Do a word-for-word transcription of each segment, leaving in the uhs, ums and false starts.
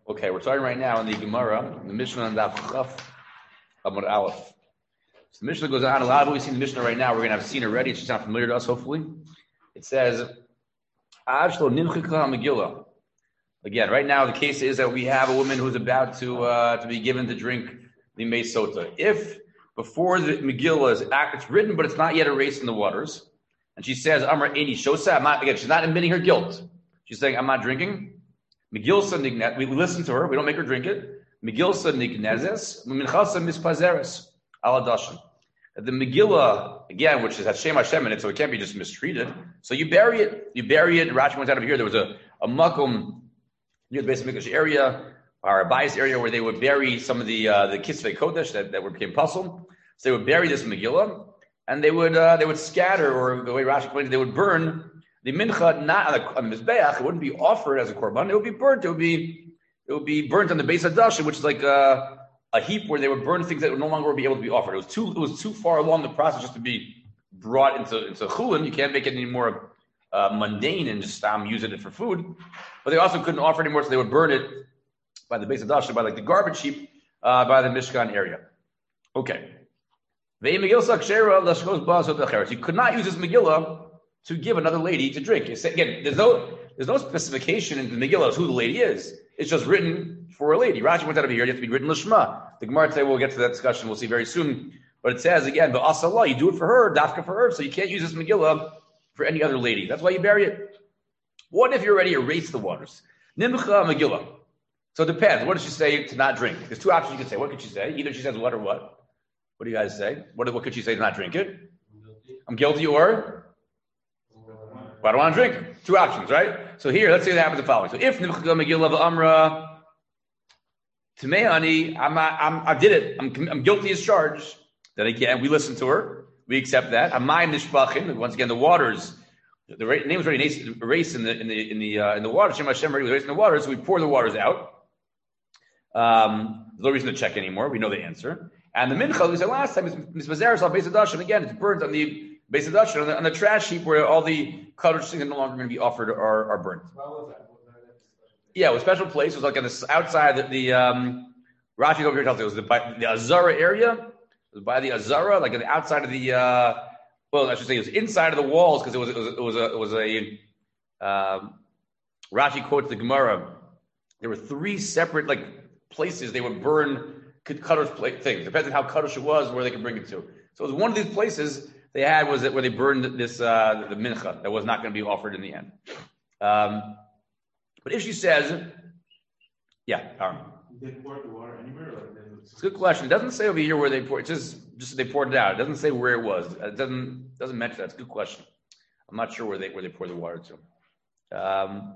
Okay, we're starting right now in the Gemara, the Mishnah and Daf Chaf Amud Aleph. So the Mishnah goes on. A lot of what we see in the Mishnah right now, we're going to have seen already. It's just not familiar to us, hopefully. It says, Ashlo Nimchika Megillah. Again, right now the case is that we have a woman who's about to uh, to be given to drink the Mei Sota. If before the Megillah is it's written, but it's not yet erased in the waters, and she says, Amar Eini Shosa, I'm not, again, she's not admitting her guilt. She's saying, I'm not drinking. Megilsa Nignet, we listen to her, we don't make her drink it. Megilsa Nignezes, Minchasa Mispazeres, Aladashan. The Megillah, again, which is Hashem Hashem in it, so it can't be just mistreated. So you bury it, you bury it. Rashi went out of here. There was a, a makom near the base of Mikdash area, or a bias area, where they would bury some of the uh, the Kisvei Kodesh that, that became puzzle. So they would bury this Megillah, and they would uh, they would scatter, or the way Rashi explained it, they would burn the mincha not on the, on the mizbeach. It wouldn't be offered as a korban. It would be burnt. It would be it would be burnt on the base of dasha, which is like a, a heap where they would burn things that would no longer be able to be offered. It was too it was too far along the process just to be brought into into chulin. You can't make it any more uh, mundane and just um, using it for food. But they also couldn't offer it anymore, so they would burn it by the base of dasha, by like the garbage heap uh, by the Mishkan area. Okay. You could not use this Megillah to give another lady to drink. It's, again, there's no there's no specification in the Megillah as who the lady is. It's just written for a lady. Rashi went out of here. You have to be written Lishma. The Gemara today, we'll get to that discussion. We'll see very soon. But it says again, but Asallah, you do it for her, dafka for her. So you can't use this Megillah for any other lady. That's why you bury it. What if you already erased the waters? Nimcha Megillah. So it depends. What does she say to not drink? There's two options you can say. What could she say? Either she says what or what. What do you guys say? What, what could she say to not drink it? I'm guilty, or well, I don't want to drink. Two options, right? So here, let's say that happens the following. So if Nimcha Megillah Amra Tameani, I'm, I'm I did it. I'm I'm guilty as charged. Then again, we listen to her. We accept that. Amayim Nishpachim. Once again, the waters. The name was already erased in the in the in the uh, in the water. Shem Hashem already erased in the water. So we pour the waters out. Um, there's no reason to check anymore. We know the answer. And the mincha, we said last time, is misbazeres al beis hadash, and again, it's burnt on the beis hadash, on the, on the trash heap where all the kaddish things are no longer going to be offered are, are burnt. What was that? What was that? Yeah, it was a special place. It was like on the outside, the, the um, Rashi over here tells you it was the, by the Azara area. It was by the Azara, like on the outside of the, uh, well, I should say it was inside of the walls, because it was, it was it was a, it was a um, Rashi quotes the Gemara. There were three separate like places they would burn kaddish things. Depends on how kaddish it was, where they could bring it to. So it was one of these places they had was that where they burned this uh, the mincha that was not going to be offered in the end. Um, but if she says, yeah, Aaron. Did they pour the water anywhere? Or it's a good question. It doesn't say over here where they poured. It just just they poured it out. It doesn't say where it was. It doesn't doesn't mention that. It's a good question. I'm not sure where they where they poured the water to. Um,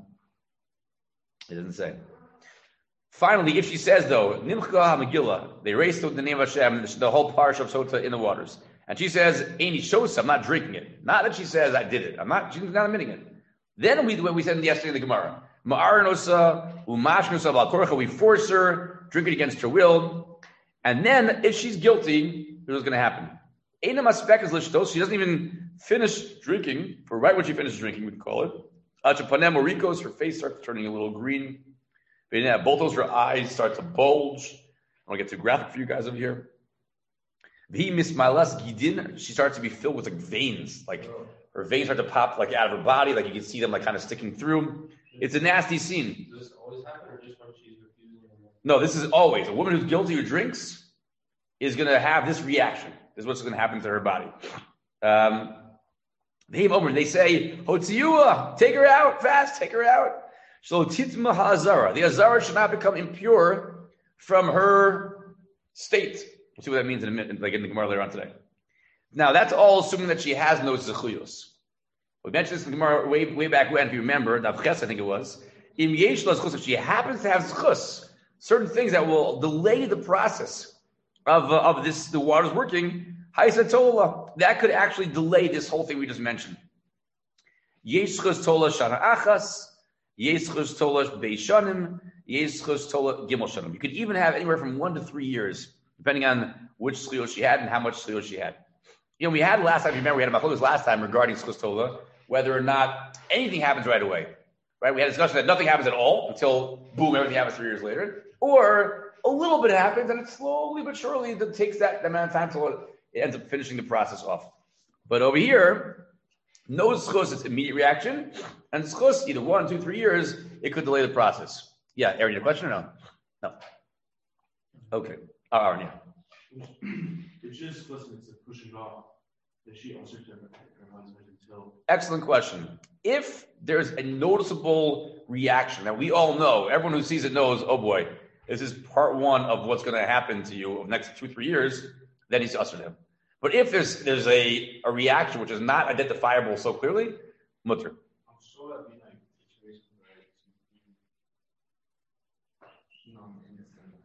it doesn't say. Finally, if she says though, Nimcha Megillah, they erased the name of Hashem, the whole parsha of Sota in the waters, and she says, Eini Shosa, I'm not drinking it. Not that she says I did it. I'm not. She's not admitting it. Then we we said yesterday in the Gemara, Ma'arnosa Umashnosa Balkorcha, we force her, drink it against her will, and then if she's guilty, here's what's going to happen. Eina Maspek is Lishtos. She doesn't even finish drinking, or right when she finishes drinking, we can call it. Achapanem Morikos, her face starts turning a little green. Yeah, both those her eyes start to bulge. I want to get too graphic for you guys over here. She starts to be filled with like veins, like her veins start to pop like out of her body, like you can see them like kind of sticking through. It's a nasty scene. Does this always happen, or just when she's refusing? No, this is always a woman who's guilty who drinks is going to have this reaction. This is what's going to happen to her body. Um, they say, "Hotziua, take her out fast, take her out." So titma ha'azara, the azara should not become impure from her state. We'll see what that means in a minute, like in the Gemara later on today. Now that's all assuming that she has no zechuyos. We mentioned this in the Gemara way, way back when, if you remember, Navches, I think it was. Im yesh lo zechus, if she happens to have zechus, certain things that will delay the process of uh, of this the waters working, haisatola, that could actually delay this whole thing we just mentioned. Yesh chus tola shana achas. Yeschus tolash beishanim, yeschus tola gimel shanim. You could even have anywhere from one to three years, depending on which schlios she had and how much schlios she had. You know, we had last time, remember, we had a machlokes last time regarding schus tola, whether or not anything happens right away. right? We had a discussion that nothing happens at all until, boom, everything happens three years later. Or a little bit happens, and it slowly but surely it takes that amount of time till it ends up finishing the process off. But over here, no schus, it's immediate reaction, and schus, either one, two, three years, it could delay the process. Yeah, Aaron, you have a question or no? No. Okay. Uh, Aaron, yeah. It's just listen, it's a pushing off. That she also took her husband until. Excellent question. If there's a noticeable reaction, now we all know, everyone who sees it knows, oh boy, this is part one of what's going to happen to you over the next two, three years, then he's ushered him. But if there's there's a, a reaction which is not identifiable so clearly, mutter. I'm sure that'd be like a situation where she's non-innocent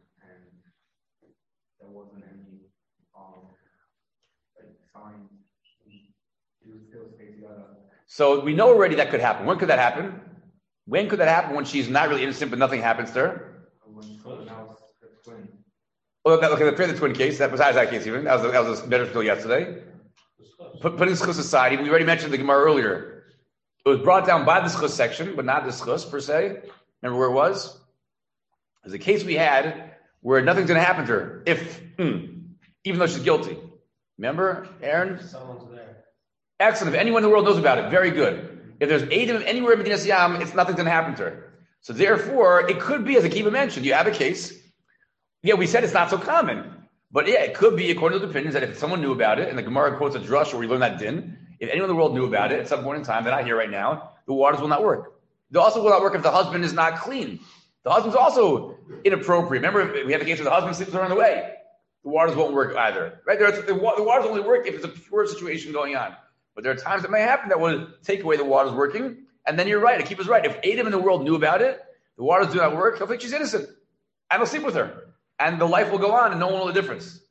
and there wasn't any um, like signs. She would still stay together. So we know already that could happen. When could that happen? When could that happen? When she's not really innocent, but nothing happens to her? When someone else the twin. Oh, that, okay, the twin case. That was that case even. That was that was a better still yesterday. Put, put in schus society. We already mentioned the Gemara earlier. It was brought down by the schus section, but not the schus per se. Remember where it was? There's a case we had where nothing's going to happen to her if, hmm, even though she's guilty. Remember, Aaron? Someone's there. Excellent. If anyone in the world knows about it, very good. If there's Eidim anywhere in Medinas Yam, it's nothing's going to happen to her. So therefore, it could be, as Akiva mentioned, you have a case. Yeah, we said it's not so common. But yeah, it could be, according to the opinions, that if someone knew about it, and the Gemara quotes a drush where we learn that din, if anyone in the world knew about it at some point in time, they're not here right now, the waters will not work. They also will not work if the husband is not clean. The husband's also inappropriate. Remember, we have a case where the husband sleeps on the way. The waters won't work either. Right? There, the, the waters only work if it's a pure situation going on. But there are times that may happen that will take away the waters working. And then you're right. Akiva's right. If Adam in the world knew about it, the waters do not work, he'll think she's innocent. And he'll sleep with her. And the life will go on and no one will know the difference.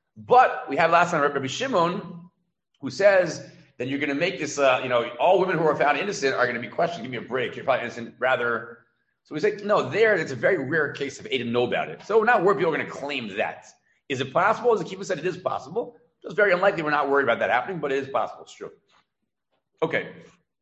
But we had last time Rabbi Shimon, who says that you're going to make this, uh, you know, all women who are found innocent are going to be questioned. Give me a break. You're probably innocent. Rather, so we say, no, there, it's a very rare case if Adam know about it. So not worried people are going to claim that. Is it possible? As Akiva said, it is possible. It's very unlikely. We're not worried about that happening, but it is possible. It's true. Okay.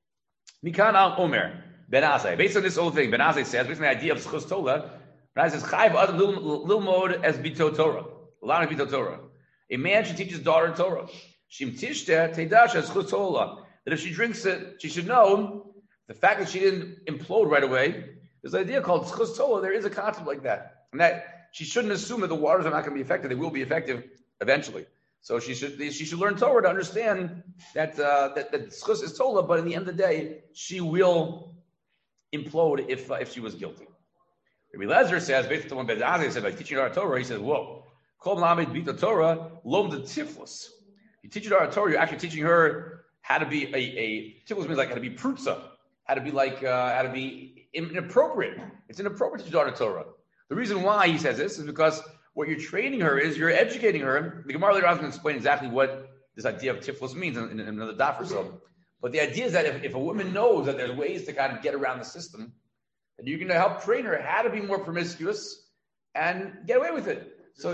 Mikan al Omer, Ben Azai. Based on this whole thing, Ben Azai says, based on the idea of Schus Tola, Ben Azai says, Chayv ad lil mod as bito Torah. Lana bito Torah. A man should teach his daughter Torah. Shim tishte teidash as Schus Tola. That if she drinks it, she should know the fact that she didn't implode right away. There's an idea called Schus Tola. There is a concept like that. And that she shouldn't assume that the waters are not going to be effective. They will be effective eventually. So she should she should learn Torah to understand that uh, that that schus is Torah, but in the end of the day, she will implode if uh, if she was guilty. Rabbi Lezer says, based on what Ben Azai said by teaching her Torah, he says, "Whoa, kol lamed bita Torah lom the tiflus." You teach her Torah, you're actually teaching her how to be a a tiflus means like how to be prutza, how to be like uh, how to be inappropriate. It's inappropriate to teach daughter Torah. The reason why he says this is because what you're training her is you're educating her. The Gemara later on is going to explain exactly what this idea of tiflus means in, in, in another daf or so. But the idea is that if, if a woman knows that there's ways to kind of get around the system, then you're going to help train her how to be more promiscuous and get away with it. So,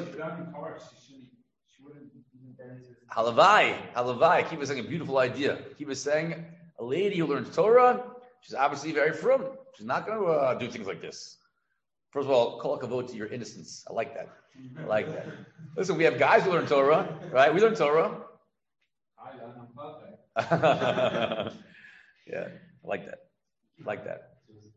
halavai, halavai. Kiva saying a beautiful idea. Kiva saying a lady who learns Torah, she's obviously very frum. She's not going to uh, do things like this. First of all, kol hakavod to your innocence. I like that. I like that. Listen, we have guys who learn Torah, right? We learn Torah. Yeah, I like that. I like that.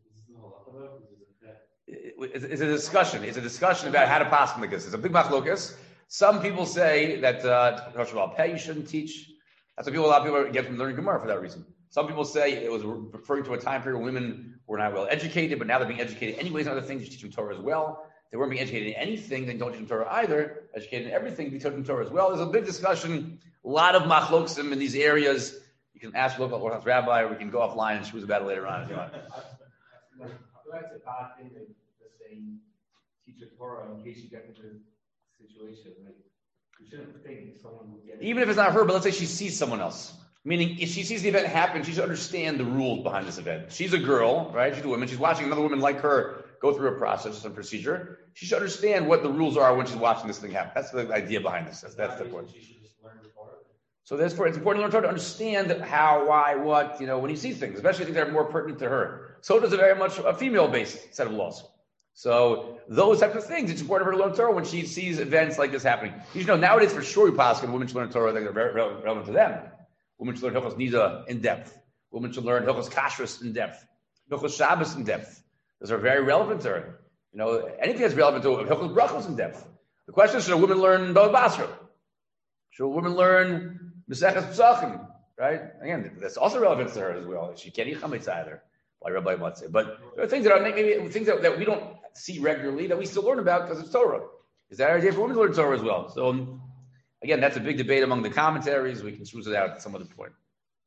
It's, it's a discussion. It's a discussion about how to pass like this. It's a big machlokas. Some people say that uh, pay you shouldn't teach. That's what people. A lot of people get from learning Gemara for that reason. Some people say it was referring to a time period when women were not well educated, but now they're being educated anyways in other things. You teach them Torah as well. If they weren't being educated in anything, then don't teach them Torah either. Educated in everything, be taught them Torah as well. There's a big discussion, a lot of machloksim in these areas. You can ask local Orthodox rabbi, or we can go offline and schmooze about it later on if you want. I feel like it's a bad thing that they're saying teach a Torah in case you get into a situation. Like, you shouldn't think someone will get it. Even if it's not her, but let's say she sees someone else. Meaning, if she sees the event happen, she should understand the rules behind this event. She's a girl, right? She's a woman. She's watching another woman like her go through a process, some procedure. She should understand what the rules are when she's watching this thing happen. That's the idea behind this. That's, that's the point. She should just learn the Torah. So that's for, it's important to learn Torah to understand how, why, what, you know, when you see things, especially things that are more pertinent to her. So does a very much a female-based set of laws. So those types of things, it's important for her to learn Torah when she sees events like this happening. You should know nowadays for sure we pass women should learn Torah that are very relevant to them. Women should learn Hilchos Nida in depth. Women should learn Hilchos Kashrus in depth. Hilchos Shabbos in depth. Those are very relevant to her. You know, anything that's relevant to Hilchos Brachos in depth. The question is, should a woman learn Bava Basra? Should a woman learn Maseches Pesachim? Right? Again, that's also relevant to her as well. She can't eat chametz either, like Rabbi Matzeh. But there are things that are maybe things that, that we don't see regularly that we still learn about because it's Torah. Is that our idea for women to learn Torah as well? So um, again, that's a big debate among the commentaries. We can choose it out at some other point.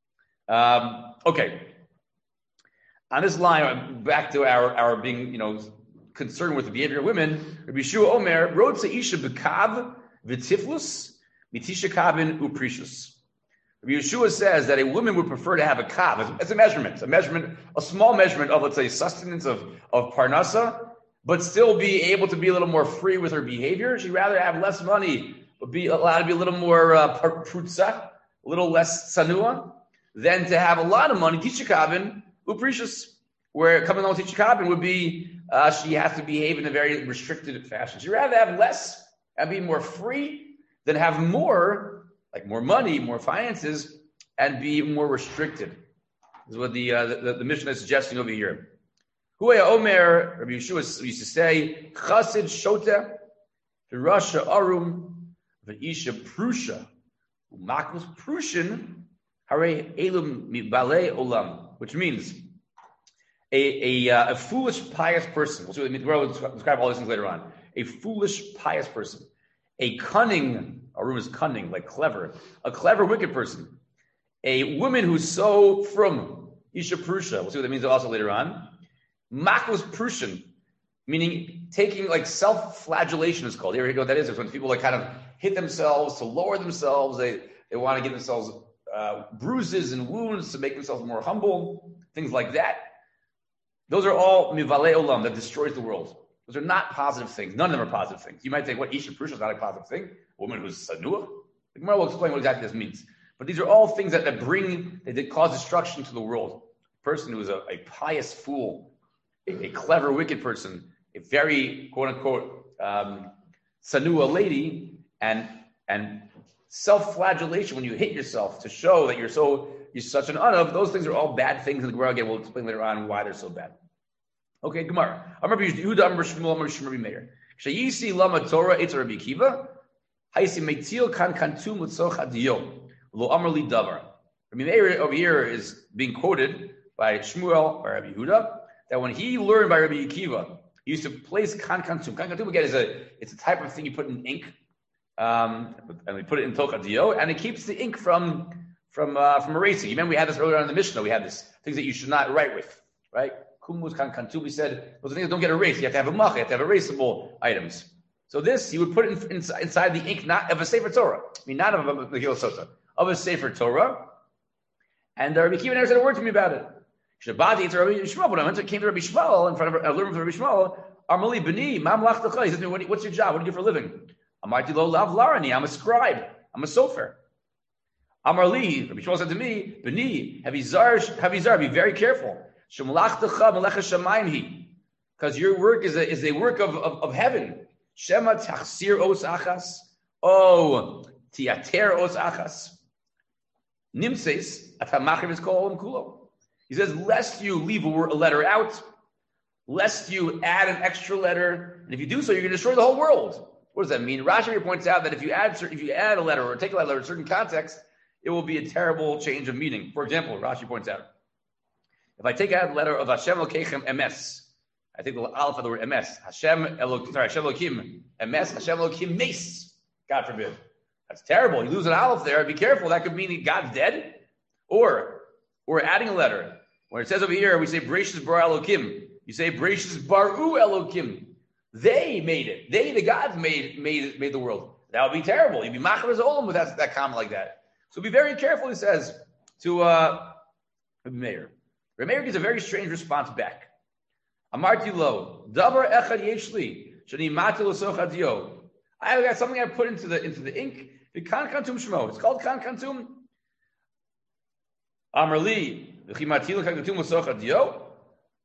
Um, okay. On this line, back to our, our being, you know, concerned with the behavior of women, Rabbi Yeshua Omer wrote to Isha Bekav V'Tiflus Mitisha Kavin Uprishus. Rabbi Yeshua says that a woman would prefer to have a kav. It's a measurement, a measurement, a small measurement of, let's say, sustenance of, of parnasa, but still be able to be a little more free with her behavior. She'd rather have less money, but be allowed to be a little more uh, prutza, a little less sanua, than to have a lot of money, Tisha Kavin Uprishus, where coming along with Tisha Kavin would be uh, she has to behave in a very restricted fashion. She'd rather have less and be more free than have more, like more money, more finances, and be more restricted. This is what the uh, the, the Mishnah is suggesting over here. Huaya Omer, Rabbi Yeshua used to say, Chasid Shota, Rasha Arum, V'isha Prusha, Umakos Prushin, Hare Elum Mibale Olam, which means a a, uh, a foolish, pious person. We'll see what it means. We'll describe all these things later on. A foolish, pious person. A cunning, Arum is cunning, like clever. A clever, wicked person. A woman who's so from Isha Prusha. We'll see what that means also later on. Makos Prushin, meaning taking like self-flagellation is called. Here you go. That is it's when people like kind of hit themselves to lower themselves. They they want to give themselves uh, bruises and wounds to make themselves more humble. Things like that. Those are all mivale olam that destroys the world. Those are not positive things. None of them are positive things. You might think, what, Isha Prusha is not a positive thing? A woman who's sanua? The Gemara will explain what exactly this means. But these are all things that, that bring, that cause destruction to the world. A person who is a, a pious fool, a, a clever, wicked person, a very, quote-unquote, um, sanua lady, and and self-flagellation when you hit yourself to show that you're so, you're such an unav, those things are all bad things in the Gemara. Again, we'll explain later on why they're so bad. Okay, Gemara. I'm Rabbi Yehuda, I'm Shmuel, I'm Rabbi Meir. Sheyisi lama Torah, it's Rabbi Kiva. Haisi metil kan kantum l'tzoch adiyo. Lo amar li davar. Rabbi Meir over here is being quoted by Shmuel, by Rabbi Yehuda, that when he learned by Rabbi Akiva, he used to place kan kantum. Kan kantum again is a it's a type of thing you put in ink, um, and we put it in toch adiyo, and it keeps the ink from from uh, from erasing. You remember we had this earlier on in the Mishnah. We had this things that you should not write with, right? Kumus kan kantum. We said those things that don't get erased. You have to have a mach. You have to have erasable items. So this, you would put it in, inside, inside the ink, not of a Sefer Torah. I mean, not of a Megillah Sota, of a Sefer Torah. And uh, Rabbi Akiva never said a word to me about it. Shabbat it's Rabbi Yishmael. When I went to came to Rabbi Yishmael in front of I learned from Rabbi Yishmael, Armali B'ni, Mam Lachtacha. He said to me, "What's your job? What do you do for a living?" Amarti Lo Lav Larani. I'm a scribe. I'm a sofer. Amarli, Rabbi Yishmael said to me, B'ni, Havizar, Havizar, be very careful. Shemlachtacha Melechas Shamayim Hi, because your work is a is a work of of, of heaven. Shema tachsir os achas, oh tiater os achas. Nimses atamachim is called kulo. He says, lest you leave a, word, a letter out, lest you add an extra letter, and if you do so, you're going to destroy the whole world. What does that mean? Rashi here points out that if you add if you add a letter or take a letter in a certain context, it will be a terrible change of meaning. For example, Rashi points out, if I take out a letter of Hashem Elokeichem Emes, I think the aleph of the word emes. Hashem Elokim, sorry, Hashem Elokim emes. Hashem Elokim mes. God forbid. That's terrible. You lose an aleph there. Be careful. That could mean God's dead. Or we're adding a letter. When it says over here, we say Bereshis bar Elokim. You say Bereshis baru Elokim. They made it. They, the gods, made made made the world. That would be terrible. You'd be machar olam with that, that comment like that. So be very careful. He says to uh, Rabbi Meir. Rabbi Meir gives a very strange response back. Amarti lo davar echad yeshli shani mati l'soch adiyo. I got something I put into the into the ink. The kan kantum shmo. It's called kan kantum. Amarli v'chimati l'kan kantum l'soch adiyo.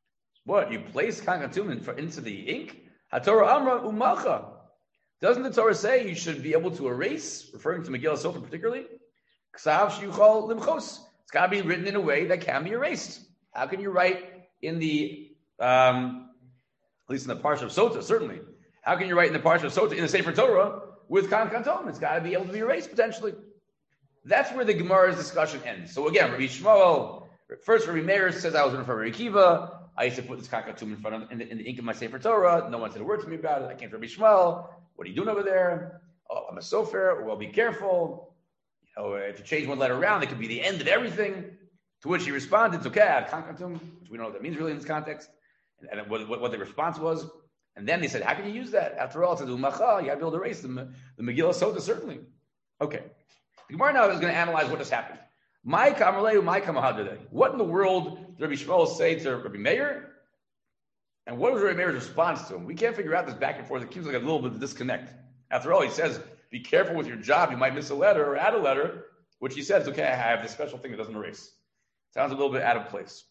What? You place kankatum into the ink? HaTorah Amra Umacha. Doesn't the Torah say you should be able to erase, referring to Megillah Sofer particularly? Ksav Shiyuchal Limchos. It's got to be written in a way that can be erased. How can you write in the, um, at least in the Parsha of Sota, certainly. How can you write in the Parsha of Sota, in the Sefer Torah, with kankatum? It's got to be able to be erased, potentially. That's where the Gemara's discussion ends. So again, Rabbi Shmuel, first Rabbi Meir says, I was in front of Rabbi Kiva. I used to put this kankatum in front of, in the, in the ink of my Sefer Torah. No one said a word to me about it. I came to Rabbi Shmuel. What are you doing over there? Oh, I'm a sofer. Well, be careful. You know, if you change one letter around, it could be the end of everything. To which he responded, it's okay, I have kankatum, which we don't know what that means really in this context, and, and what, what, what the response was. And then they said, how can you use that? After all, it's a umacha, you have to be able to erase the, the Megillah Sota, certainly. Okay. The Gemara now is going to analyze what just happened. My kamaleu, my kamahadadeh. What in the world did Rabbi Shmuel say to Rabbi Meir? And what was Rabbi Meir's response to him? We can't figure out this back and forth. It seems like a little bit of disconnect. After all, he says, be careful with your job. You might miss a letter or add a letter, which he says, okay, I have this special thing that doesn't erase. Sounds a little bit out of place.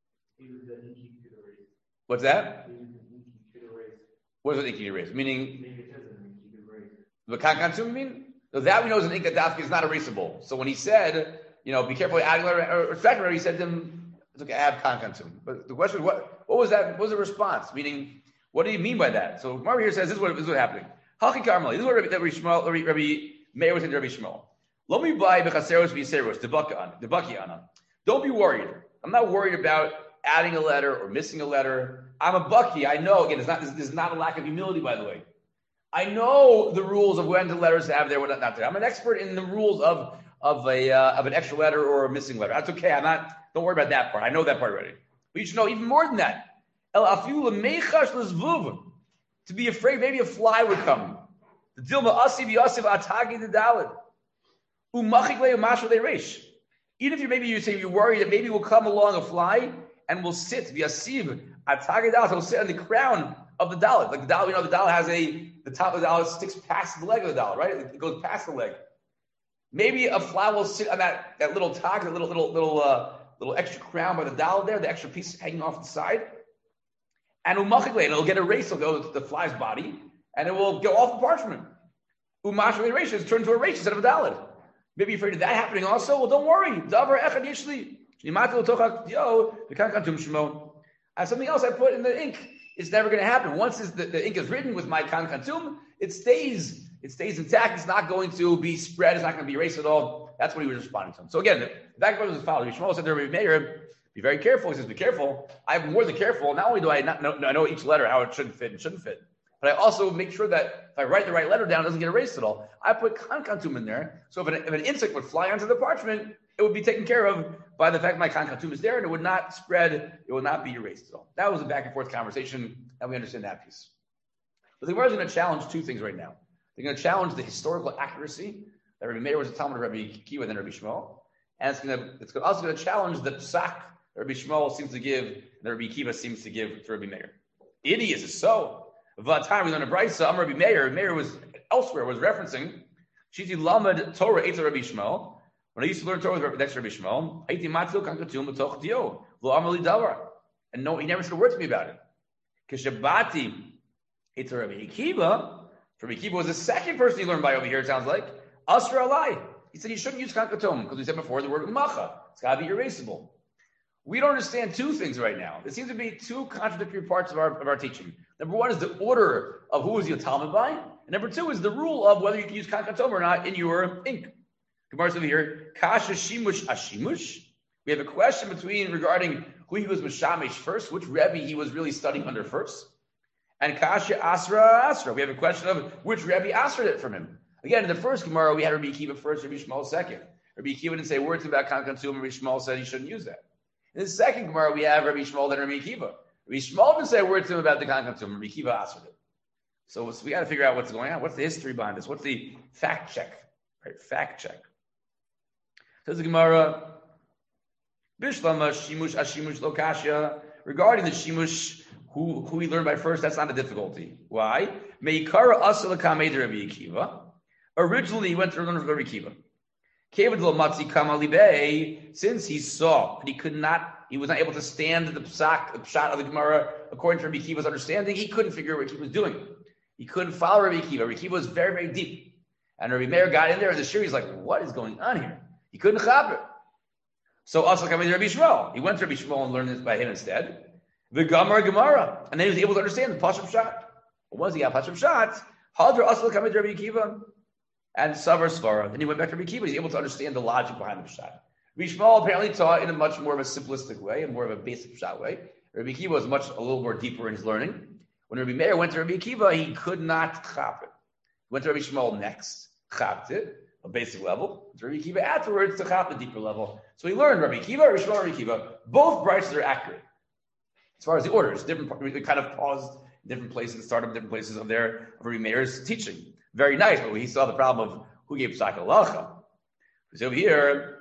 What's that? What does an inky erase? Meaning, the kankatum mean? So that we know is an ink that dafka is not erasable. So when he said, you know, be careful adding letter or second letter, he said to him, it's okay, I have kankatum. But the question is, what, what was that? What was the response? Meaning, what do you mean by that? So Gemara here says, this is what, this is what happening. Hachi karmali. This is what Rabbi, Rabbi Shmuel, Rabbi, Rabbi Meir was saying to Rabbi Shmuel. Lo mi buy bechaseros v'yiseros, debaki ana. Don't be worried. I'm not worried about adding a letter or missing a letter. I'm a bucky. I know, again, it's not, this is not a lack of humility, by the way. I know the rules of when the letters to have there, what not there. I'm an expert in the rules of, of, a, uh, of an extra letter or a missing letter. That's okay. I'm not, don't worry about that part. I know that part already. But you should know even more than that. El afiu lemechash lezvuv. To be afraid maybe a fly would come. The dilma asiv yasiv atagi the dalid. Umachik le umashu le reish. Even if you maybe you say you're worried that maybe will come along a fly and will sit via siv atagidal, will sit on the crown of the dalit. Like the dalit, you know, the dalit has a the top of the dalit sticks past the leg of the dalit, right? It goes past the leg. Maybe a fly will sit on that, that little tag, that little little little uh, little extra crown by the dalit there, the extra piece hanging off the side, and umachikle, and it'll get erased. It'll go to the fly's body, and it will go off the parchment. Umashikle erased, it's turned to a race instead of a dalit. Maybe you're afraid of that happening also. Well, don't worry. I have something else I put in the ink. It's never going to happen. Once the, the ink is written with my kankatum, it stays. It stays intact. It's not going to be spread. It's not going to be erased at all. That's what he was responding to him. So again, the back part was as follows. Shmuel said to Rabbi Meir, be very careful. He says, be careful. I'm more than careful. Not only do I not know, I know each letter, how it should fit and shouldn't fit, but I also make sure that if I write the right letter down, it doesn't get erased at all. I put kankatum in there, so if an, if an insect would fly onto the parchment, it would be taken care of by the fact my kankatum is there, and it would not spread, it would not be erased at all. That was a back and forth conversation, and we understand that piece. But the Gemara is going to challenge two things right now. They're going to challenge the historical accuracy that Rabbi Meir was a Talmud of Rabbi Kiva and Rabbi Shmuel, and it's going to it's also going to challenge the psak that Rabbi Shmuel seems to give, and that Rabbi Kiva seems to give to Rabbi Meir. Idiots is so. Time we learn a brisa. I'm Rabbi Meir. Meir was elsewhere was referencing. Shiti lamed Torah eitz Rabbi Shmuel. When I used to learn Torah with next Rabbi Shmuel, Haiti matzil kankatum b'toch dio lo amali davar, and no, he never said a word to me about it. Kishabati eitz Rabbi Kiva. Rabbi Kiva was the second person he learned by over here. It sounds like Asra alai. He said you shouldn't use kankatum because we said before the word umacha. It's got to be erasable. We don't understand two things right now. There seems to be two contradictory parts of our of our teaching. Number one is the order of who is your Talmud by, and number two is the rule of whether you can use kankatum or not in your ink. Gemara's over here. Kasha shimush ashimush. We have a question between regarding who he was mashamish first, which Rebbe he was really studying under first, and Kasha asra asra. We have a question of which Rebbe asra it from him. Again, in the first Gemara, we had Rabbi Kiva first, Rabbi Shmuel second. Rabbi Kiva didn't say words about kankatum, Rabbi Shmuel said he shouldn't use that. In the second Gemara, we have Rabbi Shmuel and Rabbi Kiva. Rabbi Shmuel didn't say a word to him about the kankatum. Rabbi Kiva answered it. So, so we got to figure out what's going on. What's the history behind this? What's the fact check? Right, fact check. Says the Gemara, Bishlama shimush ashimush lokasha. Regarding the shimush, who who we learned by first, that's not a difficulty. Why? Meikara asala kamei Rabbi Kiva. Originally, he went to learn from Rabbi Kiva. Since he saw and he could not he was not able to stand the psak, the pshat of the Gemara according to Rabbi Akiva's understanding. He couldn't figure out what Rabbi Akiva was doing. He couldn't follow Rabbi Akiva. Rabbi Akiva was very, very deep. And Rabbi Meir got in there in the shir. He's like, what is going on here? He couldn't chap it. So also coming to Rabbi Shmuel. He went to Rabbi Shmuel and learned this by him instead. The Gemara Gemara. And then he was able to understand the Pashup Pshat. What was he got Pashup Pshat? Hadra also coming to Rabbi Akiva. And Savar Svara. Then he went back to Rabbi Akiva. He was able to understand the logic behind the Pshat. Rabbi Shmuel apparently taught in a much more of a simplistic way, and more of a basic Pshat way. Rabbi Akiva was much, a little more deeper in his learning. When Rabbi Meir went to Rabbi Akiva, he could not chap it. He went to Rabbi Shmuel next, chapped it, a basic level. To Rabbi Akiva afterwards to chap a deeper level. So he learned Rabbi Akiva, Rabbi Shmuel, Rabbi Akiva. Both brights are accurate. As far as the orders, different, they kind of paused in different places, started in different places of their of Rabbi Meir's teaching. Very nice, but he saw the problem of who gave Psak Halacha. So over here,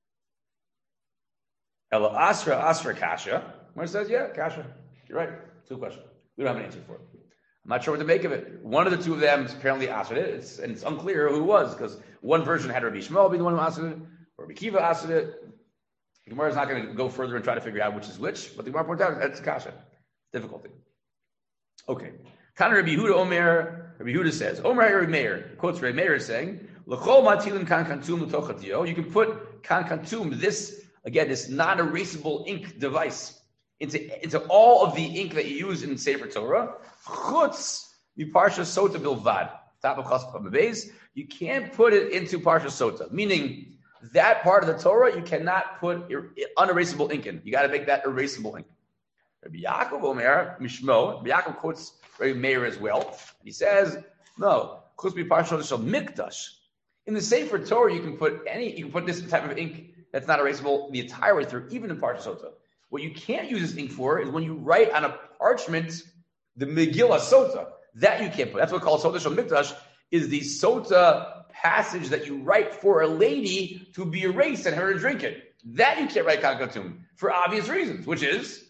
Ela Asra, Asra Kasha. Where it says, yeah, Kasha. You're right. Two questions. We don't have an answer for it. I'm not sure what to make of it. One of the two of them is apparently answered it, it's, and it's unclear who it was, because one version had Rabbi Shmuel be the one who answered it, or Rabbi Akiva answered it. The Gemara is not going to go further and try to figure out which is which, but the Gemara points out that's Kasha. Difficulty. Okay. Kana Rabbi Yehuda Omer, Rabbi Yehuda says, Omer Rabbi Meir, quotes Rabbi Meir saying, L'chol matilin kan kantum l'tochadio. You can put kan kantum, this, again, this non-erasable ink device, into, into all of the ink that you use in Sefer Torah, chutz miparsha sota bilvad. Top of chasp beis. You can't put it into parsha sota, meaning that part of the Torah you cannot put unerasable ink in. You got to make that erasable ink. Rabbi Yaakov Omer Mishmo. Rabbi Yaakov quotes Rabbi Meir as well. He says, no, chutz miparsha shel mikdash. In the Sefer Torah, you can put any, you can put this type of ink that's not erasable the entire way through, even in parsha sota. What you can't use this ink for is when you write on a parchment the Megillah Sota. That you can't put. That's what we call Sota Shel Mikdash, is the Sota passage that you write for a lady to be erased and her to drink it. That you can't write Kan Katum for obvious reasons, which is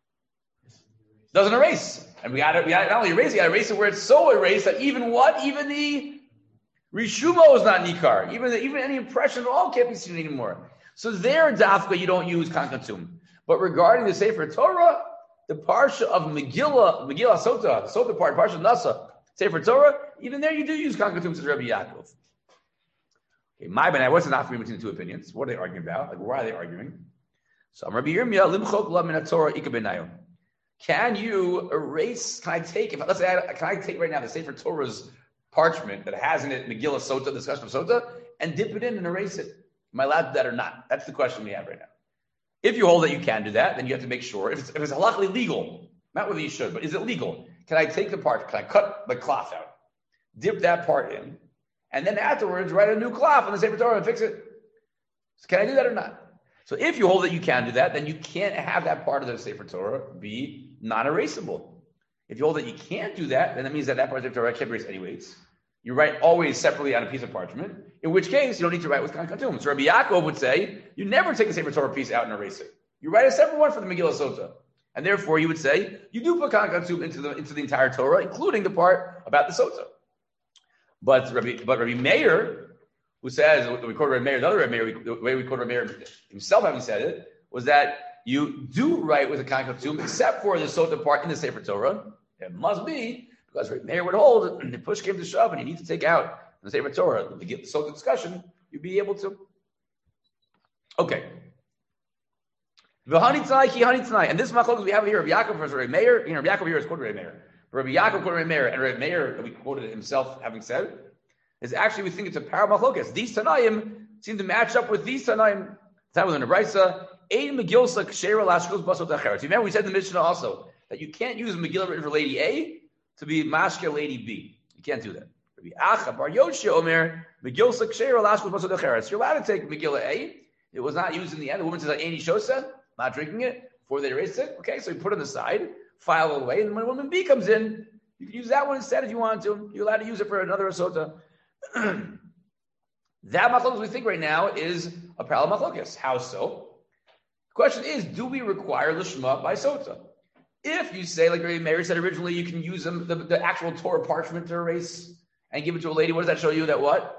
doesn't erase. And we gotta, we gotta not only erase it, we gotta erase it where it's so erased that even what? Even the Rishumo is not Nikar. Even the, even any impression at all can't be seen anymore. So there, Dafka, you don't use Kan Katum. But regarding the Sefer Torah, the parsha of Megillah, Megillah Sota, the Sota part, parsha Nasa, Sefer Torah, even there you do use Kan Katum, says Rabbi Yaakov. Okay, my bad. What's the not between the two opinions? What are they arguing about? Like, why are they arguing? So Rabbi Yirmiyah, Limchok La Min Torah Ikabenayo. Can you erase? Can I take? If let's say, I, can I take right now the Sefer Torah's parchment that has in it Megillah Sota, the discussion of Sota, and dip it in and erase it? Am I allowed to do that or not? That's the question we have right now. If you hold that you can do that, then you have to make sure, if it's, if it's halachically legal, not whether you should, but is it legal? Can I take the part, can I cut the cloth out, dip that part in, and then afterwards write a new cloth on the Sefer Torah and fix it? So can I do that or not? So if you hold that you can do that, then you can't have that part of the Sefer Torah be non-erasable. If you hold that you can't do that, then that means that that part of the Sefer Torah can't be erased anyways. You write always separately on a piece of parchment, in which case you don't need to write with Kan Katum. So Rabbi Yaakov would say, you never take the Sefer Torah piece out and erase it. You write a separate one for the Megillah Sota. And therefore you would say, you do put Kan Katum into the, into the entire Torah, including the part about the Sota. But Rabbi, but Rabbi Meir, who says, we quote Rabbi Meir, the other Rabbi Meir, the way we quote Rabbi Meir himself having said it, was that you do write with a Kan Katum, except for the Sota part in the Sefer Torah. It must be, because Rabbi Meir would hold, and the push came to shove, and you need to take out the Sefer Torah to get the Sota discussion, you'd be able to. Okay. And this machlokes we have here, Rabbi Yaakov versus Rabbi Meir. You know, Rabbi Yaakov here is quoted Rabbi Meir. Rabbi Yaakov quoted Rabbi Meir, and Rabbi Meir, that we quoted himself having said, is actually, we think it's a par machlokes. These Tanaim seem to match up with these Tanaim. That was in the Brisa. Ein Megillah Kshera Lashkos Basot Acheres. Remember, we said in the Mishnah also that you can't use a Megillah written for Lady A to be Mashke Lady B. You can't do that. Rabbi Acha Bar Yoshia Omer Megillah Kshera Lashkos Basot Acheres. You're allowed to take Megillah A. It was not used in the end. The woman says, Eini Shosa, not drinking it before they erased it. Okay, so you put it on the side, file it away, and when woman B comes in, you can use that one instead if you want to. You're allowed to use it for another Sota. That machlokes we think right now is a parallel machlokes. How so? The question is, do we require Lishma by Sota? If you say, like Rabbi Meir said originally, you can use them, the, the actual Torah parchment to erase and give it to a lady, what does that show you? That what?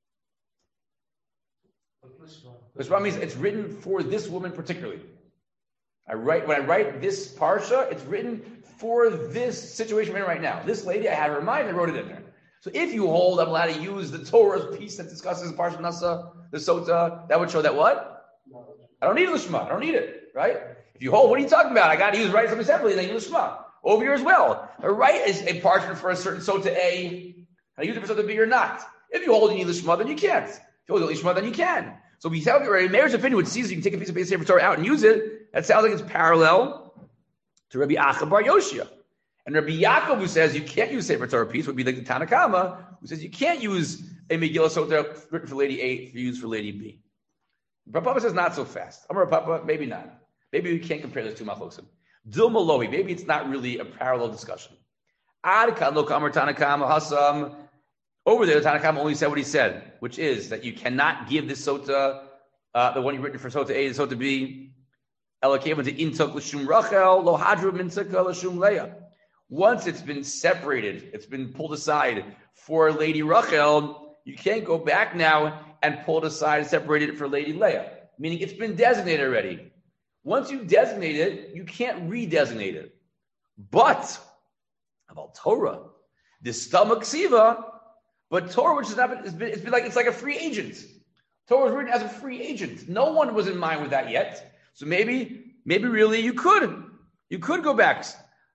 Lishma means it's written for this woman particularly. I write when I write this parsha, it's written for this situation we're in right now. This lady, I had her in mind, I wrote it in there. So if you hold, I'm allowed to use the Torah's piece that discusses parsha Nasa, the Sota, that would show that what? I don't need the Shema. I don't need it, right? If you hold, what are you talking about? I got to use right something separately, and then use the Shema. Over here as well. A right is a parsha for a certain Sota A. I use it for Sota B or not. If you hold and you need the Shema, then you can't. If you hold the Shema, then you can. So if you tell your Meir's opinion, which sees you can take a piece of Beis Sefer Torah out and use it, that sounds like it's parallel to Rabbi Acha Bar Yoshia. And Rabbi Yaakov, who says you can't use Sefer Torah piece, would be like the Tanakama, who says you can't use a Megillah Sota written for Lady A for use for Lady B. Rav Papa says not so fast. Amar Rav Papa, maybe not. Maybe we can't compare those two machlosim. Dilma Lohi, maybe it's not really a parallel discussion. Ad Kadlo Kamar Tanakama Hasam. Over there, the Tanakama only said what he said, which is that you cannot give this Sota, uh, the one you've written for Sota A and Sota B, Elakeva to Intok L'Shum Rachel, Lo Hadru Mintzaka L'Shum Leah. Once it's been separated, it's been pulled aside for Lady Rachel, you can't go back now and pull it aside and separate it for Lady Leah. Meaning it's been designated already. Once you designate it, you can't redesignate it. But about Torah, the stomach siva, but Torah, which has not been, it's been, it's been like it's like a free agent. Torah was written as a free agent. No one was in mind with that yet. So maybe, maybe really you could, you could go back.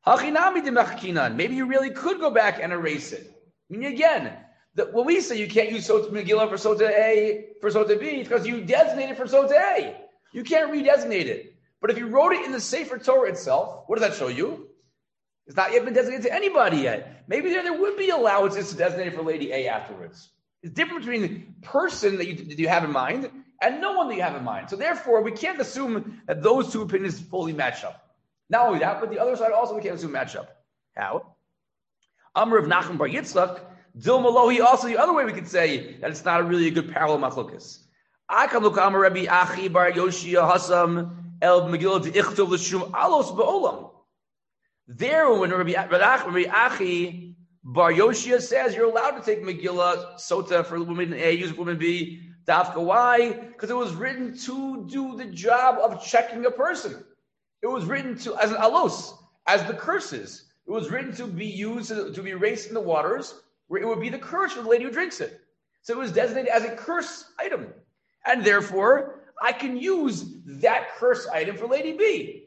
Maybe you really could go back and erase it. I mean, again, the, when we say you can't use Sota Megillah for Sota A for Sota B, it's because you designate it for Sota A. You can't redesignate it. But if you wrote it in the Sefer Torah itself, what does that show you? It's not yet been designated to anybody yet. Maybe there, there would be allowances to designate it for Lady A afterwards. It's different between the person that you, that you have in mind and no one that you have in mind. So therefore, we can't assume that those two opinions fully match up. Not only that, but the other side also we can't assume match up. How? Amr of Nachman Bar Yitzchak, Dilma Lohi, also the other way we could say that it's not really a good parallel machlokas. Akam look Amr Rabbi Achi Bar Yoshia Hasam El Megillah de Ichtov L'Shum Alos Ba'olam. There, when Rabbi, Rabbi Achi Bar Yoshia says you're allowed to take Megillah Sota for woman A, use for woman B, Dafka. Why? Because it was written to do the job of checking a person. It was written to as an alos, as the curses. It was written to be used to, to be erased in the waters, where it would be the curse for the lady who drinks it. So it was designated as a curse item, and therefore I can use that curse item for Lady B.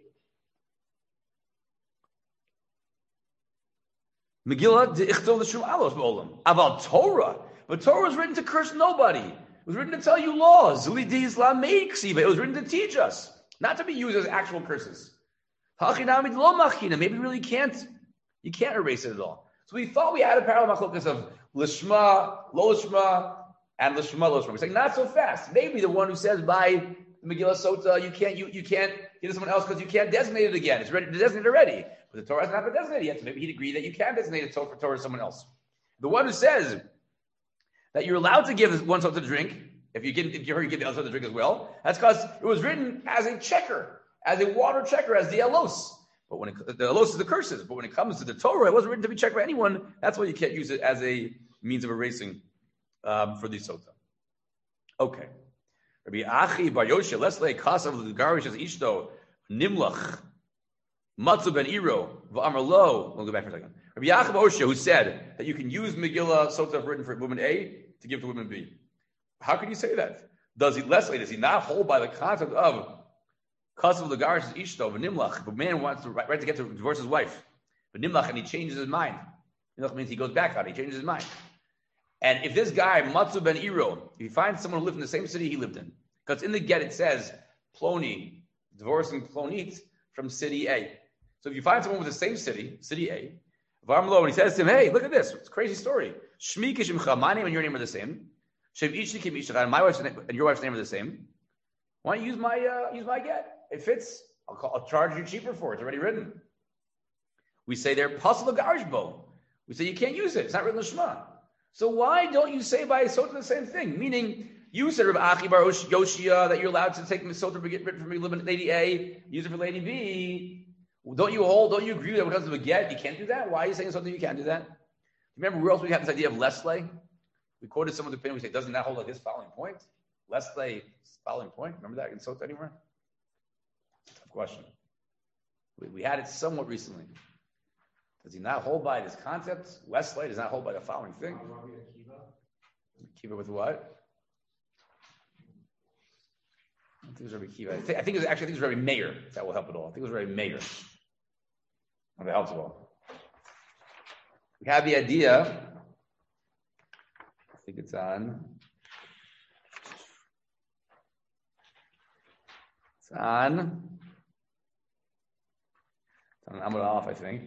Megillah de Ichtov L'Shum Alos B'Olam. About Torah, but Torah was written to curse nobody. It was written to tell you laws. It was written to teach us, not to be used as actual curses. Maybe you really can't, you can't erase it at all. So we thought we had a parallel machlokas of Lishma, Lo Lishma, and Lishma, Lo Lishma. We're saying not so fast. Maybe the one who says by the Megillah Sota, you can't, you, you can't give it to someone else because you can't designate it again. It's ready to designate already. But the Torah has not been designated yet, so maybe he'd agree that you can designate a Torah for Torah to someone else. The one who says that you're allowed to give one Sota to drink, if you give, if you heard you give the other Sota to drink as well, that's because it was written as a checker, as a water checker, as the Elos. But when it, the Elos is the curses, but when it comes to the Torah, it wasn't written to be checked by anyone. That's why you can't use it as a means of erasing um, for the Sota. Okay. Rabbi Achi Bar Yoshia, let's lay Kasav L'Garish as Ishto, Nimlach, Matzu ben Iro, V'amar Lo. We'll go back for a second. Rabbi Yaakov Oshia, who said that you can use Megillah Sota written for woman A to give to woman B. How can you say that? Does he, Leslie, does he not hold by the concept of Kasav L'Garish as Ishto, V'nimlach? The man wants to right to get to divorce his wife. V'nimlach, and he changes his mind. Nimlach means he goes back on it, he changes his mind. And if this guy, Matzu ben Iro, if he finds someone who lived in the same city he lived in, because in the get it says Ploni, divorcing Plonit from city A. So if you find someone with the same city, city A, Varmlo, and he says to him, hey, look at this, it's a crazy story. Shmi kishimcha, my name and your name are the same. Shev ichni kim ishcha, and my wife's name and your wife's name are the same. Why don't you use my uh, use my get? It fits. I'll, call, I'll charge you cheaper for it. It's already written. We say they're possible garishbo. We say you can't use it. It's not written in the Shema. So why don't you say by Sota the same thing? Meaning, you said Rabbi Achi Bar Yoshia that you're allowed to take Sota written from Lady A, use it for Lady B. Don't you hold? Don't you agree that because of a get you can't do that? Why are you saying something you can't do that? Remember where else we have this idea of Leslie? We quoted someone's opinion. We say, doesn't that hold like this following point? Leslie following point. Remember that in Sota anywhere? Tough question. We, we had it somewhat recently. Does he not hold by this concept? Westlake does not hold by the following thing. Keep it with what? I think it was Rabbi Kiva. I think, I think it was actually I think it was Rabbi Meir. If that will help at all. I think it was Rabbi Meir. If that helps at all. We have the idea. I think it's on. It's on. It's on Amud Aleph, I think.